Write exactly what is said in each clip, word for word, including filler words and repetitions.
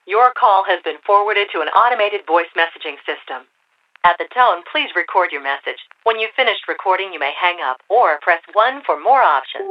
Your call has been forwarded to an automated voice messaging system. At the tone, please record your message. When you've finished recording, you may hang up or press one for more options.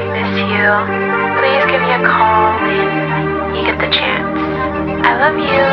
Please give me a call when you get the chance. I love you.